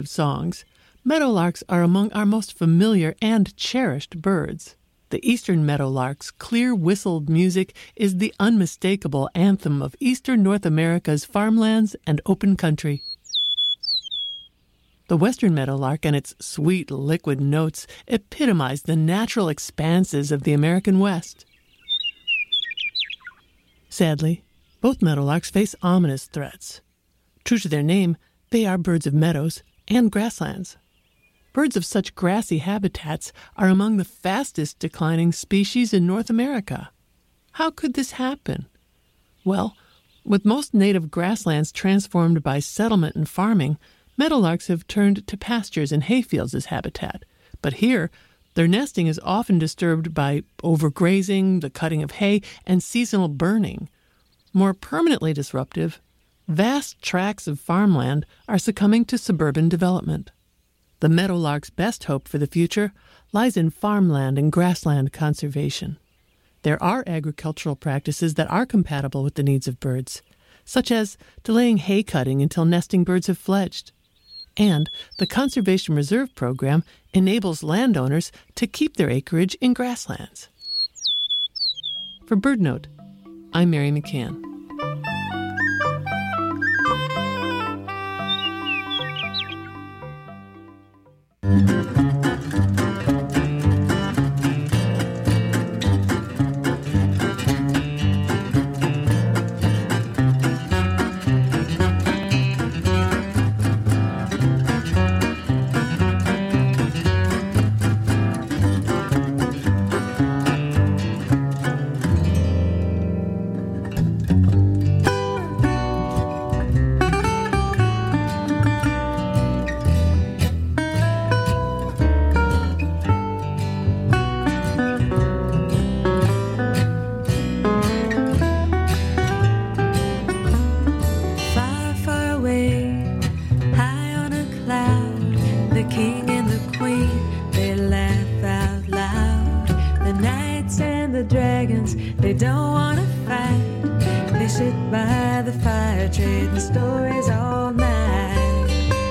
songs, meadowlarks are among our most familiar and cherished birds. The eastern meadowlark's clear whistled music is the unmistakable anthem of eastern North America's farmlands and open country. The western meadowlark and its sweet, liquid notes epitomize the natural expanses of the American West. Sadly, both meadowlarks face ominous threats. True to their name, they are birds of meadows and grasslands. Birds of such grassy habitats are among the fastest declining species in North America. How could this happen? Well, with most native grasslands transformed by settlement and farming, meadowlarks have turned to pastures and hayfields as habitat. But here, their nesting is often disturbed by overgrazing, the cutting of hay, and seasonal burning. More permanently disruptive, vast tracts of farmland are succumbing to suburban development. The meadowlark's best hope for the future lies in farmland and grassland conservation. There are agricultural practices that are compatible with the needs of birds, such as delaying hay cutting until nesting birds have fledged. And the Conservation Reserve Program enables landowners to keep their acreage in grasslands. For BirdNote, I'm Mary McCann. They don't want to fight. They sit by the fire, trading stories all night.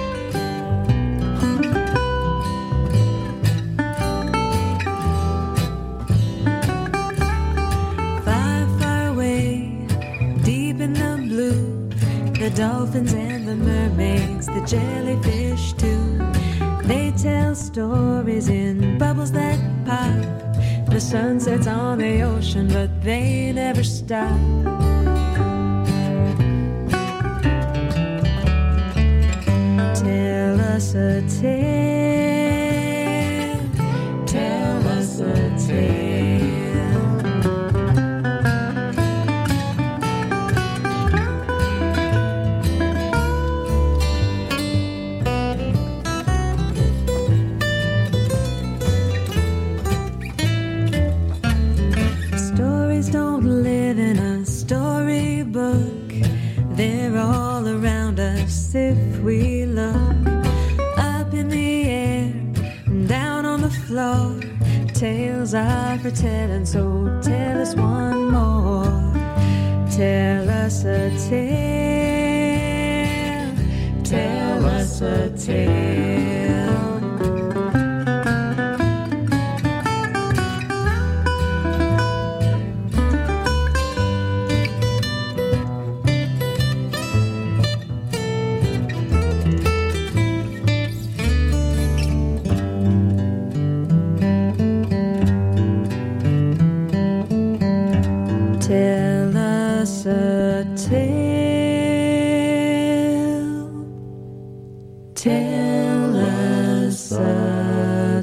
Far, far away, deep in the blue, the dolphins and the mermaids, the jellyfish too. They tell stories in bubbles that pop. The sun sets on the ocean, but they never stop. Tell us a tale. Tell us a tale. They're all around us if we look. Up in the air, down on the floor. Tales are for telling, so tell us one more. Tell us a tale. Tell us a tale. Tell us a tale. Tell us a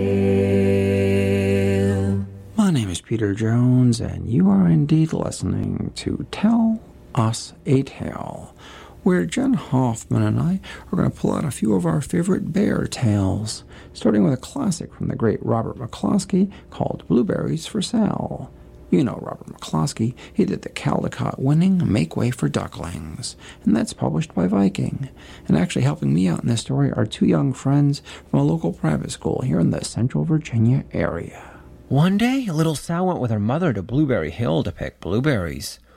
tale. My name is Peter Jones, and you are indeed listening to Tell Us a Tale, where Jen Hoffman and I are going to pull out a few of our favorite bear tales, starting with a classic from the great Robert McCloskey called Blueberries for Sale. You know Robert McCloskey. He did the Caldecott-winning Make Way for Ducklings, and that's published by Viking. And actually helping me out in this story are two young friends from a local private school here in the Central Virginia area. One day, little Sal went with her mother to Blueberry Hill to pick blueberries.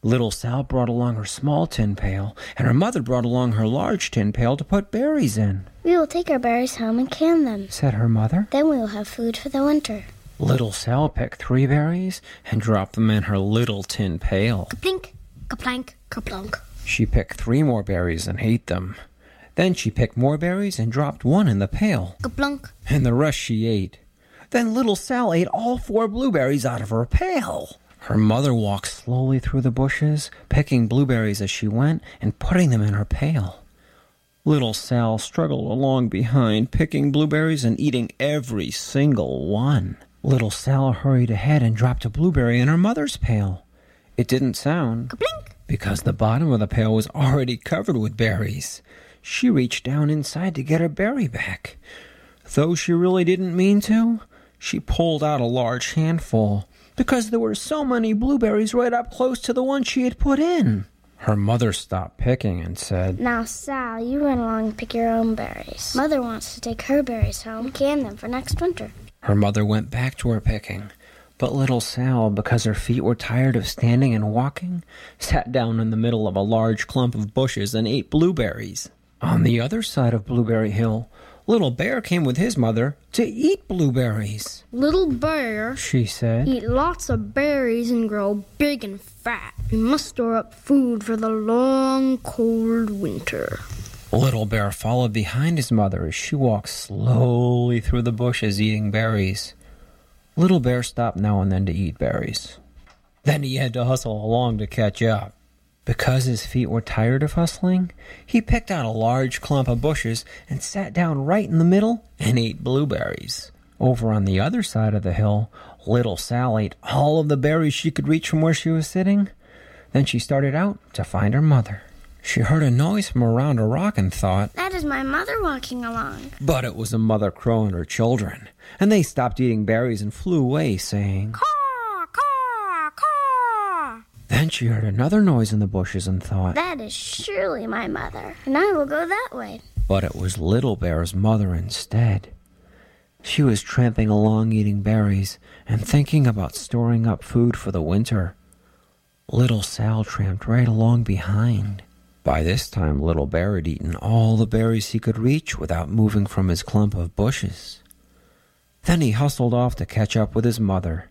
Little Sal brought along her small tin pail, and her mother brought along her large tin pail to put berries in. "We will take our berries home and can them," said her mother. "Then we will have food for the winter." Little Sal picked 3 berries and dropped them in her little tin pail. Kaplink, kaplank, kerplunk. She picked 3 more berries and ate them. Then she picked more berries and dropped 1 in the pail. Kaplunk. And the rest she ate. Then Little Sal ate all 4 blueberries out of her pail. Her mother walked slowly through the bushes, picking blueberries as she went and putting them in her pail. Little Sal struggled along behind, picking blueberries and eating every single one. Little Sal hurried ahead and dropped a blueberry in her mother's pail. It didn't sound, Kaplink. because the bottom of the pail was already covered with berries. She reached down inside to get her berry back. Though she really didn't mean to, she pulled out a large handful, because there were so many blueberries right up close to the one she had put in. Her mother stopped picking and said, "Now, Sal, you run along and pick your own berries. Mother wants to take her berries home and can them for next winter." Her mother went back to her picking, but Little Sal, because her feet were tired of standing and walking, sat down in the middle of a large clump of bushes and ate blueberries. On the other side of Blueberry Hill, Little Bear came with his mother to eat blueberries. "Little Bear, She said, eat lots of berries and grow big and fat. We must store up food for the long, cold winter." Little Bear followed behind his mother as she walked slowly through the bushes eating berries. Little Bear stopped now and then to eat berries. Then he had to hustle along to catch up. Because his feet were tired of hustling, he picked out a large clump of bushes and sat down right in the middle and ate blueberries. Over on the other side of the hill, Little Sal ate all of the berries she could reach from where she was sitting. Then she started out to find her mother. She heard a noise from around a rock and thought, "That is my mother walking along." but it was a mother crow and her children, and they stopped eating berries and flew away, saying, "Caw, caw, caw." Then she heard another noise in the bushes and thought, "That is surely my mother, and I will go that way." but it was Little Bear's mother instead. She was tramping along eating berries and thinking about storing up food for the winter. Little Sal tramped right along behind. By this time, Little Bear had eaten all the berries he could reach without moving from his clump of bushes. Then he hustled off to catch up with his mother.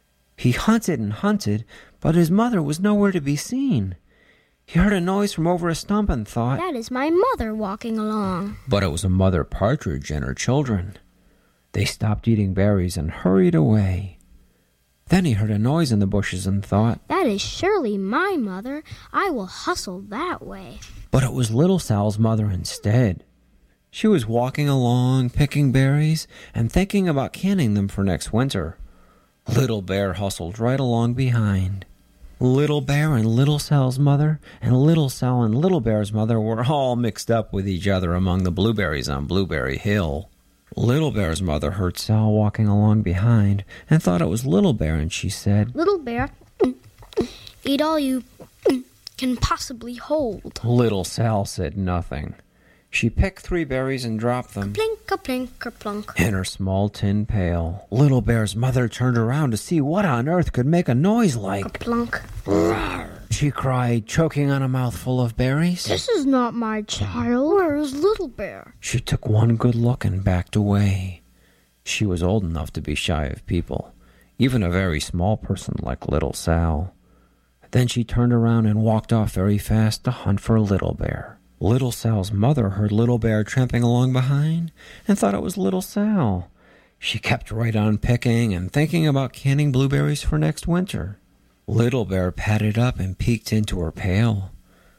He hunted and hunted, but his mother was nowhere to be seen. He heard a noise from over a stump and thought, "That is my mother walking along." but it was a mother partridge and her children. They stopped eating berries and hurried away. Then he heard a noise in the bushes and thought, "That is surely my mother. I will hustle that way." but it was Little Sal's mother instead. She was walking along, picking berries, and thinking about canning them for next winter. Little Bear hustled right along behind. Little Bear and Little Sal's mother, and Little Sal and Little Bear's mother were all mixed up with each other among the blueberries on Blueberry Hill. Little Bear's mother heard Sal walking along behind and thought it was Little Bear, and she said, "Little Bear, eat all you can possibly hold." Little Sal said nothing. She picked 3 berries and dropped them Plink, plink, kerplunk. in her small tin pail. Little Bear's mother turned around to see what on earth could make a noise like. Plunk. She cried, choking on a mouthful of berries. "This is not my child. Where is Little Bear?" She took one good look and backed away. She was old enough to be shy of people, even a very small person like Little Sal. Then she turned around and walked off very fast to hunt for Little Bear. Little Sal's mother heard Little Bear tramping along behind and thought it was Little Sal. She kept right on picking and thinking about canning blueberries for next winter. Little Bear padded up and peeked into her pail.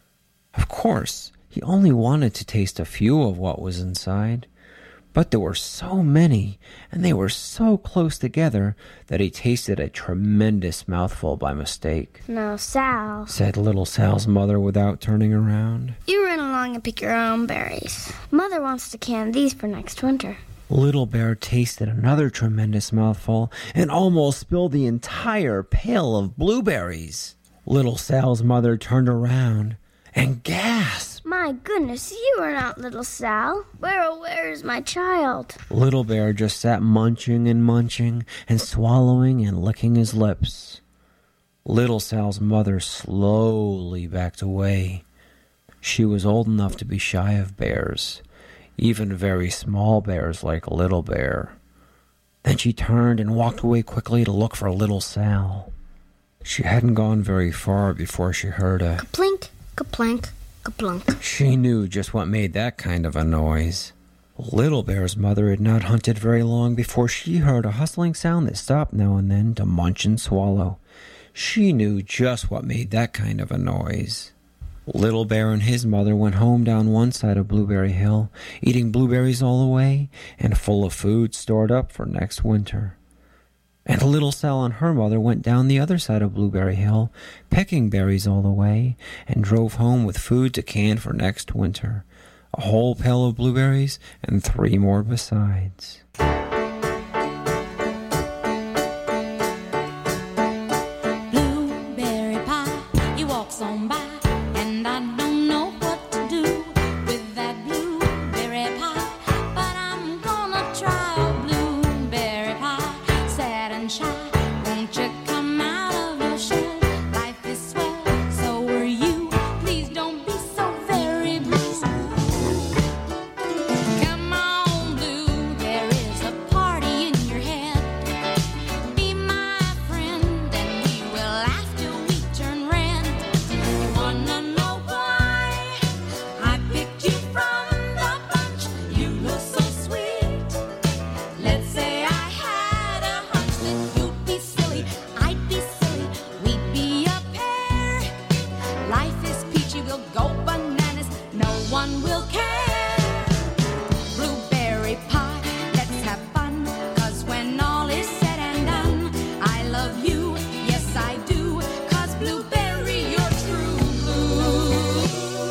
Of course, he only wanted to taste a few of what was inside, but there were so many, and they were so close together that he tasted a tremendous mouthful by mistake. "Now, Sal, Said Little Sal's mother without turning around. you run along and pick your own berries. Mother wants to can these for next winter." Little Bear tasted another tremendous mouthful and almost spilled the entire pail of blueberries. Little Sal's mother turned around and gasped. "My goodness, you are not Little Sal. Where is my child?" Little Bear just sat munching and swallowing and licking his lips. Little Sal's mother slowly backed away. She was old enough to be shy of bears, even very small bears like Little Bear. Then she turned and walked away quickly to look for Little Sal. She hadn't gone very far before she heard a Ka-plink, ka-plank, ka-plunk. She knew just what made that kind of a noise. Little Bear's mother had not hunted very long before she heard a hustling sound that stopped now and then to munch and swallow. She knew just what made that kind of a noise. Little Bear and his mother went home down one side of Blueberry Hill, eating blueberries all the way and full of food stored up for next winter. And Little Sal and her mother went down the other side of Blueberry Hill, picking berries all the way, and drove home with food to can for next winter. A whole pail of blueberries and 3 more besides. Blueberry pie, he walks on by, and I don't know what to do with that blueberry pie, but I'm gonna try a blueberry pie, sad and shy. Won't you come out of your shell? Life is swell, so are you. Please don't be so very blue. Come on, Blue, there is a party in your head. Be my friend, and we will laugh till we turn red. Wanna know why I picked you from the bunch? You look so sweet. Let's say I had a hunch that you'd be silly, I'd be silly, we'd be a pair. Life is peachy, we'll go bananas, no one will care. Blueberry pie, let's have fun, 'cause when all is said and done, I love you, yes I do, 'cause blueberry, you're true blue.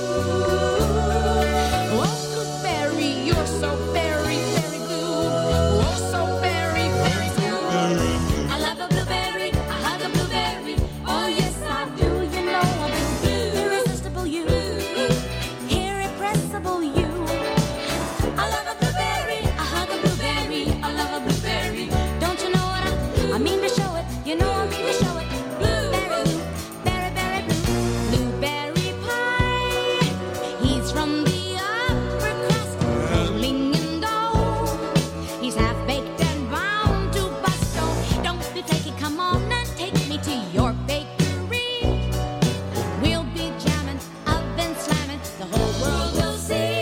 Oh, blueberry, you're so very, very blue. Oh, so very, very blue. I love a blueberry, I hug a blueberry. Oh, yes I do, you know I'm blue. Irresistible you, irrepressible you. I love a blueberry, I hug a blueberry. I love a blueberry. Don't you know what I mean to show it? You know I mean to show it. Blueberry blue, berry, berry blue. Blueberry pie. He's from the upper crust, rolling in dough. He's half baked and bound to bust. So don't be flaky, come on and take me to your bakery. We'll be jamming, oven slamming, the whole world will see.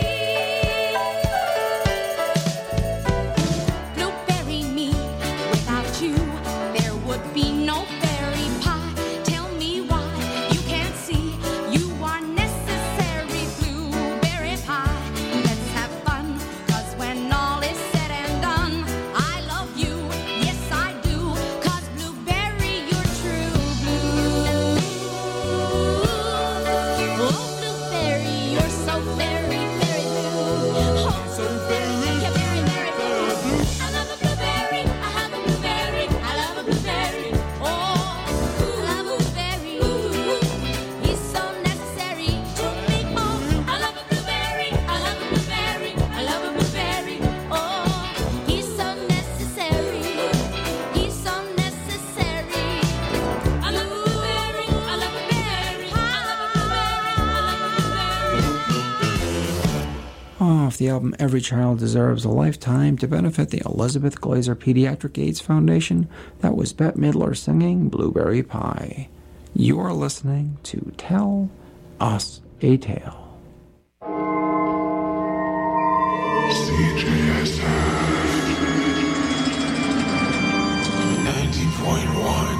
Blueberry me, without you, there would be no berry pie. Tell me why you can't see you are necessary. Blueberry pie, let's have fun, 'cause when all is said and done, I love you, yes I do, 'cause blueberry, you're true blue. Oh, blueberry, you're so very, very blue. Oh, so very, yeah, very, very blue. I love a blueberry, I have a blueberry, I love a blueberry. Oh, I love a blueberry. He's so necessary to me. Oh, I love a blueberry, I love a blueberry, I love a blueberry. Oh, he's so necessary. He's so necessary. I love a blueberry, I love a berry, I love a blueberry, I love a blueberry. Off the album Every Child Deserves a Lifetime to benefit the Elizabeth Glaser Pediatric AIDS Foundation, that was Bette Midler singing Blueberry Pie. You are listening to Tell Us a Tale. CJSF 90.1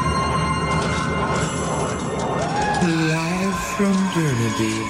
Live from Burnaby.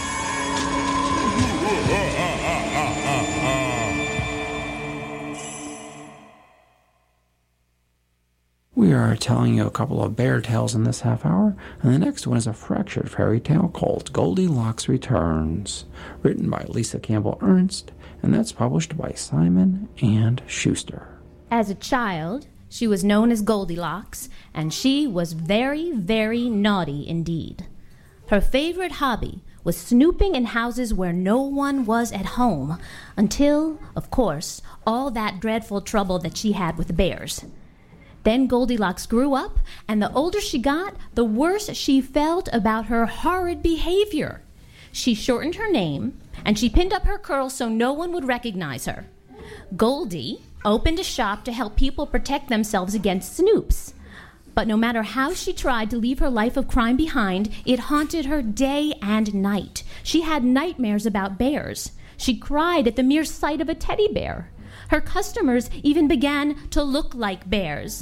We are telling you a couple of bear tales in this half hour, and the next one is a fractured fairy tale called Goldilocks Returns, written by Lisa Campbell Ernst, and that's published by Simon & Schuster. As a child, she was known as Goldilocks, and she was very, very naughty indeed. Her favorite hobby was snooping in houses where no one was at home, until, of course, all that dreadful trouble that she had with bears. Then Goldilocks grew up, and the older she got, the worse she felt about her horrid behavior. She shortened her name, and she pinned up her curls so no one would recognize her. Goldie opened a shop to help people protect themselves against snoops. But no matter how she tried to leave her life of crime behind, it haunted her day and night. She had nightmares about bears. She cried at the mere sight of a teddy bear. Her customers even began to look like bears.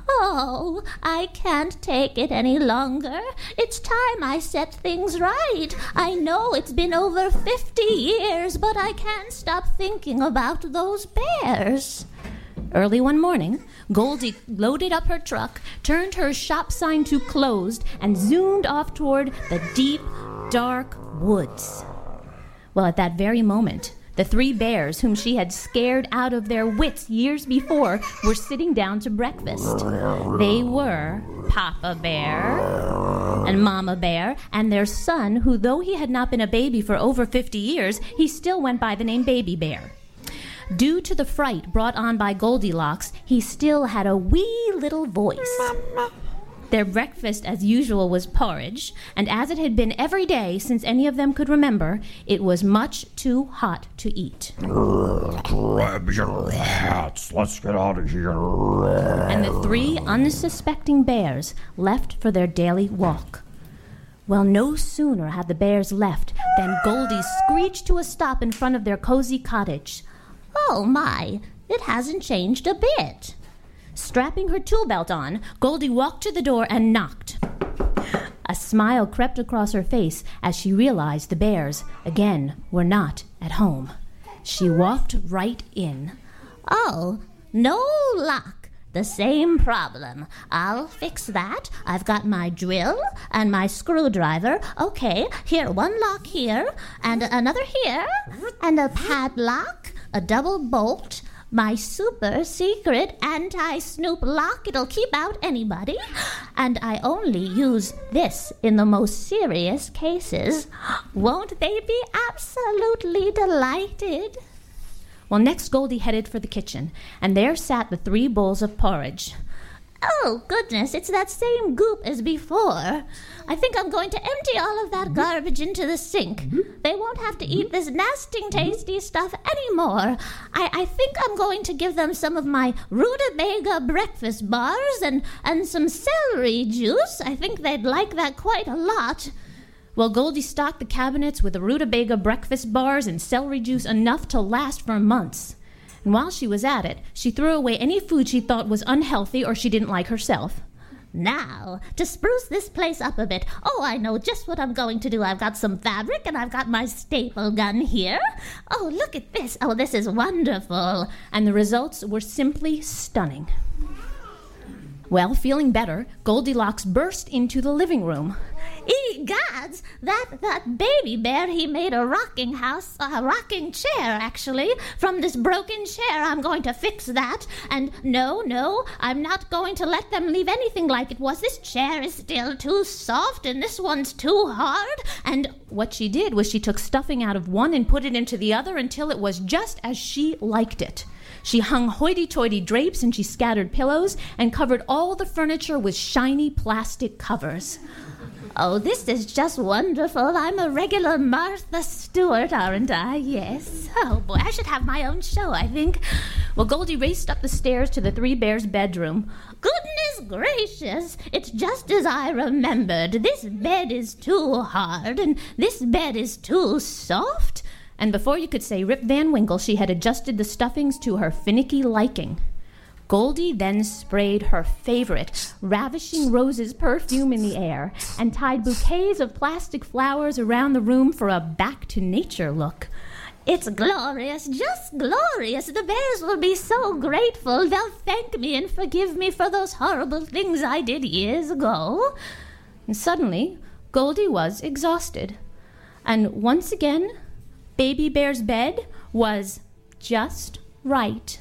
Oh, I can't take it any longer. It's time I set things right. I know it's been over 50 years, but I can't stop thinking about those bears. Early one morning, Goldie loaded up her truck, turned her shop sign to closed, and zoomed off toward the deep, dark woods. Well, at that very moment, the 3 bears whom she had scared out of their wits years before were sitting down to breakfast. They were Papa Bear and Mama Bear and their son, who, though he had not been a baby for over 50 years, he still went by the name Baby Bear. Due to the fright brought on by Goldilocks, he still had a wee little voice. Their breakfast, as usual, was porridge, and as it had been every day since any of them could remember, it was much too hot to eat. Grab your hats, let's get out of here. And the 3 unsuspecting bears left for their daily walk. Well, no sooner had the bears left than Goldie screeched to a stop in front of their cozy cottage. Oh my, it hasn't changed a bit. Strapping her tool belt on, Goldie walked to the door and knocked. A smile crept across her face as she realized the bears, again, were not at home. She walked right in. Oh, no luck. The same problem. I'll fix that. I've got my drill and my screwdriver. Okay, here, one lock here, and another here, and a padlock, a double bolt, my super secret anti-snoop lock. It'll keep out anybody. And I only use this in the most serious cases. Won't they be absolutely delighted? Well, next Goldie headed for the kitchen, and there sat the 3 bowls of porridge. Oh, goodness, it's that same goop as before. I think I'm going to empty all of that garbage into the sink. They won't have to eat this nasty, tasty stuff anymore. I think I'm going to give them some of my rutabaga breakfast bars and some celery juice. I think they'd like that quite a lot. Well, Goldie stocked the cabinets with the rutabaga breakfast bars and celery juice enough to last for months. And while she was at it, she threw away any food she thought was unhealthy or she didn't like herself. Now, to spruce this place up a bit, I know just what I'm going to do. I've got some fabric and I've got my staple gun here. Oh, look at this. Oh, this is wonderful. And the results were simply stunning. Well, feeling better, Goldilocks burst into the living room. Egads, that baby bear, he made a rocking chair, actually, from this broken chair. I'm going to fix that. And no, I'm not going to let them leave anything like it was. This chair is still too soft, and this one's too hard. And what she did was she took stuffing out of one and put it into the other until it was just as she liked it. She hung hoity-toity drapes and she scattered pillows and covered all the furniture with shiny plastic covers. Oh, this is just wonderful. I'm a regular Martha Stewart, aren't I? Yes. Oh, boy, I should have my own show, I think. Well, Goldie raced up the stairs to the 3 bears' bedroom. Goodness gracious, it's just as I remembered. This bed is too hard, and this bed is too soft. And before you could say Rip Van Winkle, she had adjusted the stuffings to her finicky liking. Goldie then sprayed her favorite, Ravishing Roses perfume in the air and tied bouquets of plastic flowers around the room for a back-to-nature look. It's glorious, just glorious. The bears will be so grateful. They'll thank me and forgive me for those horrible things I did years ago. And suddenly, Goldie was exhausted. And once again, Baby Bear's bed was just right.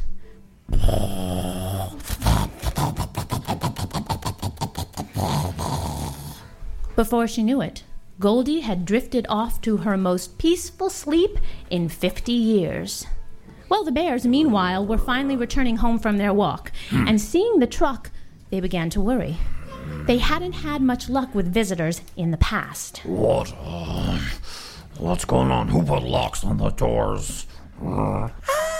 Before she knew it, Goldie had drifted off to her most peaceful sleep in 50 years. Well, the bears, meanwhile, were finally returning home from their walk, and seeing the truck they began to worry. They hadn't had much luck with visitors in the past. What's going on? Who put locks on the doors? Oh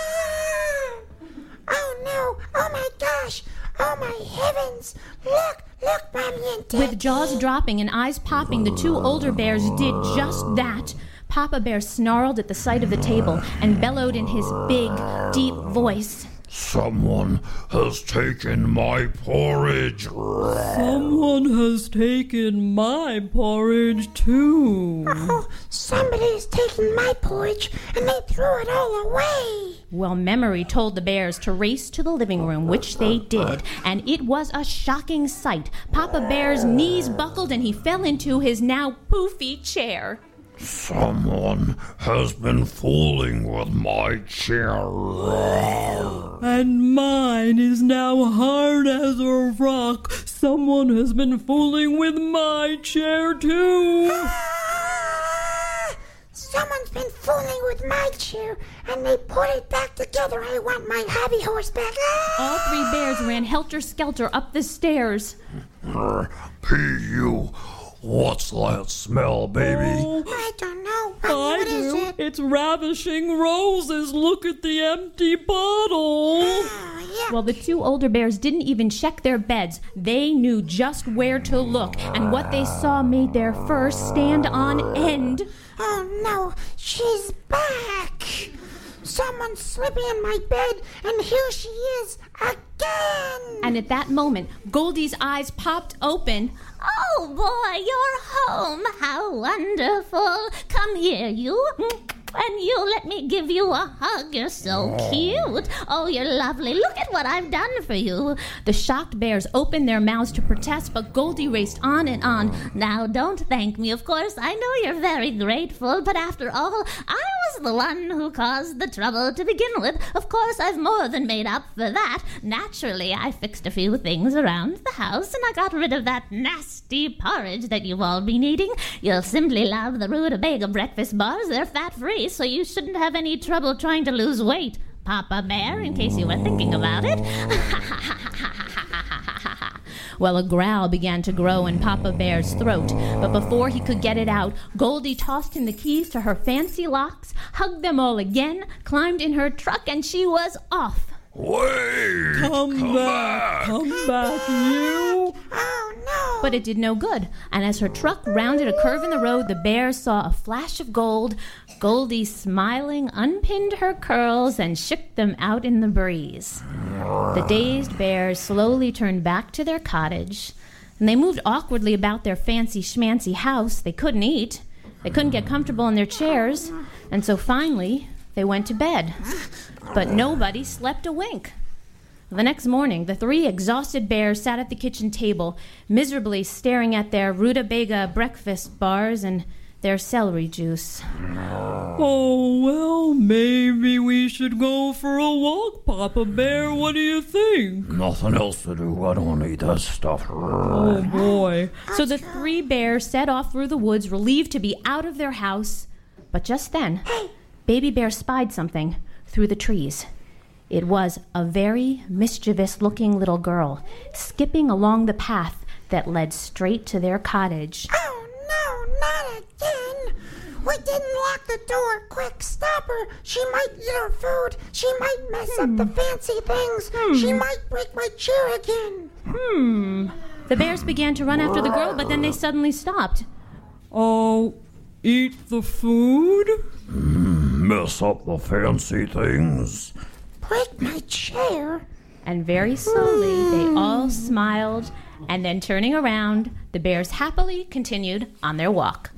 no! Oh my gosh! Oh my heavens! Look, Mommy and Daddy! With jaws dropping and eyes popping, the two older bears did just that. Papa Bear snarled at the sight of the table and bellowed in his big, deep voice. Someone has taken my porridge. Someone has taken my porridge, too. Oh, somebody's taken my porridge, and they threw it all away. Well, Memory told the bears to race to the living room, which they did, and it was a shocking sight. Papa Bear's knees buckled, and he fell into his now poofy chair. Someone has been fooling with my chair. And mine is now hard as a rock. Someone has been fooling with my chair, too. Someone's been fooling with my chair, and they put it back together. I want my hobby horse back. All three bears ran helter-skelter up the stairs. P.U. What's that smell, baby? Oh, I don't know. I do. It's ravishing roses. Look at the empty bottle. Yeah. Well, the two older bears didn't even check their beds. They knew just where to look, and what they saw made their fur stand on end. Oh no, she's back. Someone's slipping in my bed, and here she is again. And at that moment, Goldie's eyes popped open. Oh, boy, you're home. How wonderful. Come here, you. And you, let me give you a hug. You're so cute. Oh, you're lovely. Look at what I've done for you. The shocked bears opened their mouths to protest, but Goldie raced on and on. Now, don't thank me, of course. I know you're very grateful, but after all, I was the one who caused the trouble to begin with. Of course, I've more than made up for that. Naturally, I fixed a few things around the house, and I got rid of that nasty porridge that you've all been eating. You'll simply love the rutabaga breakfast bars. They're fat-free, so you shouldn't have any trouble trying to lose weight, Papa Bear, in case you were thinking about it. Well, a growl began to grow in Papa Bear's throat, but before he could get it out, Goldie tossed him the keys to her fancy locks, hugged them all again, climbed in her truck, and she was off. Wait! Come back, you! Oh no! But it did no good, and as her truck rounded a curve in the road, the bears saw a flash of gold. Goldie, smiling, unpinned her curls and shook them out in the breeze. The dazed bears slowly turned back to their cottage, and they moved awkwardly about their fancy schmancy house. They couldn't eat. They couldn't get comfortable in their chairs, and so finally they went to bed. But nobody slept a wink. The next morning, the three exhausted bears sat at the kitchen table, miserably staring at their rutabaga breakfast bars and their celery juice. Oh, well, maybe we should go for a walk, Papa Bear. What do you think? Nothing else to do. I don't need that stuff. Oh, boy. So the three bears set off through the woods, relieved to be out of their house. But just then, Baby Bear spied something through the trees. It was a very mischievous-looking little girl, skipping along the path that led straight to their cottage. Oh no, not again! We didn't lock the door. Quick, stop her. She might eat our food. She might mess up the fancy things. She might break my chair again. The bears began to run after the girl, but then they suddenly stopped. Oh, eat the food? Mess up the fancy things. Break my chair? And very slowly, they all smiled, and then turning around, the bears happily continued on their walk.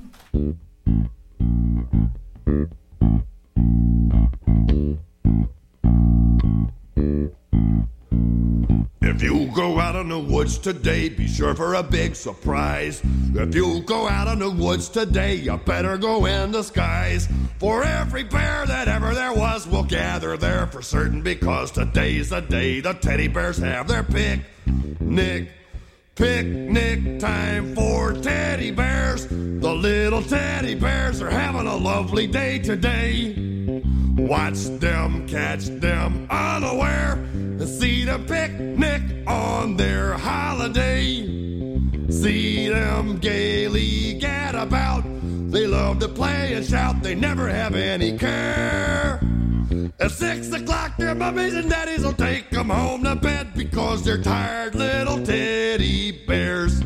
If you go out in the woods today, be sure for a big surprise. If you go out in the woods today, you better go in disguise. For every bear that ever there was will gather there for certain, because today's the day the teddy bears have their picnic. Picnic time for teddy bears. The little teddy bears are having a lovely day today. Watch them, catch them unaware, and see them picnic on their holiday. See them gaily gad about. They love to play and shout, they never have any care. At 6 o'clock, their mummies and daddies will take them home to bed because they're tired little teddy bears.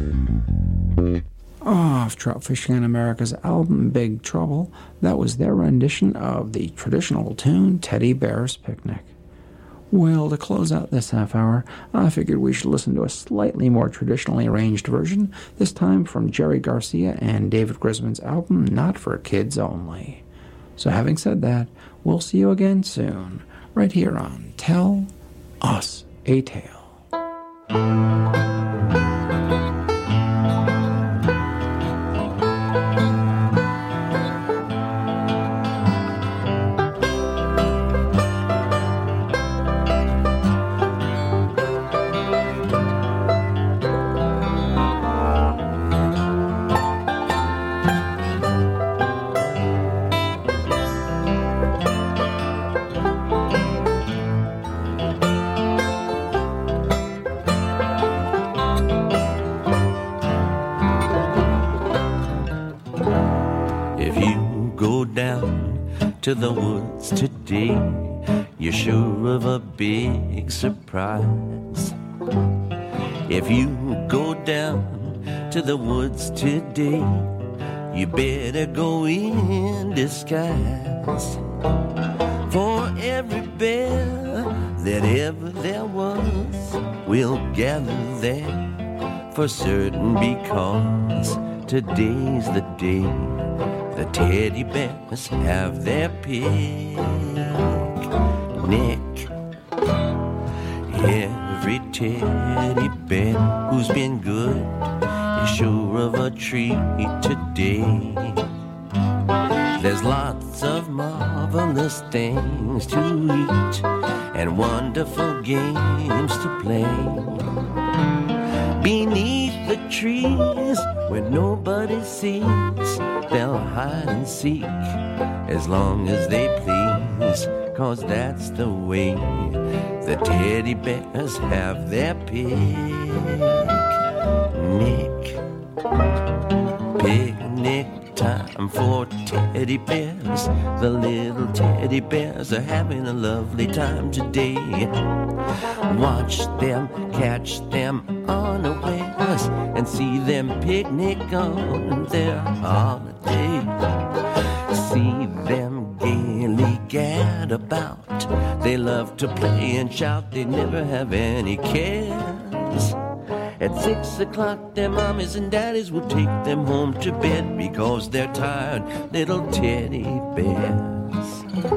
Off Trout Fishing in America's album Big Trouble, that was their rendition of the traditional tune Teddy Bear's Picnic. Well, to close out this half hour, I figured we should listen to a slightly more traditionally arranged version, this time from Jerry Garcia and David Grisman's album Not for Kids Only. So having said that, we'll see you again soon, right here on Tell Us a Tale. To the woods today, you're sure of a big surprise. If you go down to the woods today, you better go in disguise. For every bear that ever there was will gather there for certain, because today's the day the teddy bears have their picnic. Every teddy bear who's been good is sure of a treat today. There's lots of marvelous things to eat and wonderful games to play. Beneath the trees where nobody sees, they'll hide and seek as long as they please, 'cause that's the way the teddy bears have their picnic. Picnic time for teddy bears. The little teddy bears are having a lovely time today. Watch them, catch them unawares, and see them picnic on their holiday. See them gaily gad about. They love to play and shout, they never have any cares. At 6 o'clock, their mommies and daddies will take them home to bed because they're tired little teddy bears.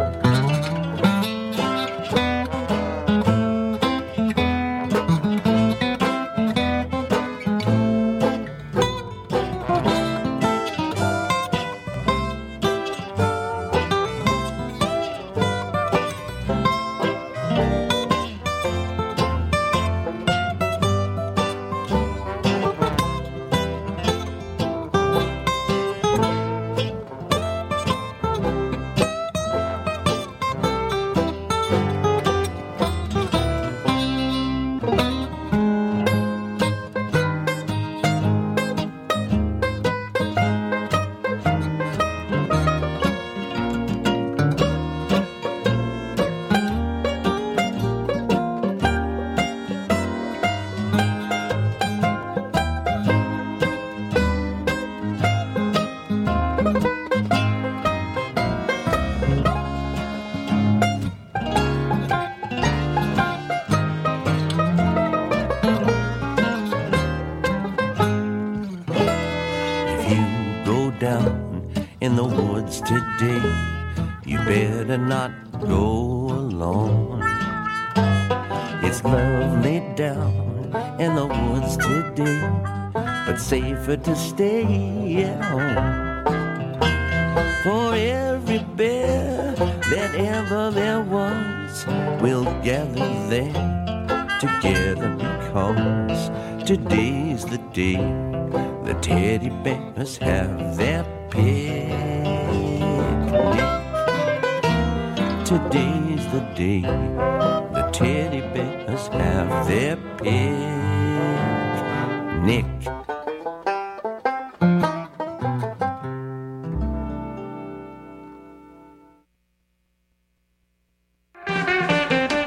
Today, you better not go alone. It's lovely down in the woods today, but safer to stay at home. For every bear that ever there was will gather there together, because today's the day the teddy bears have their picnic. today's the day the teddy bears have their picnic.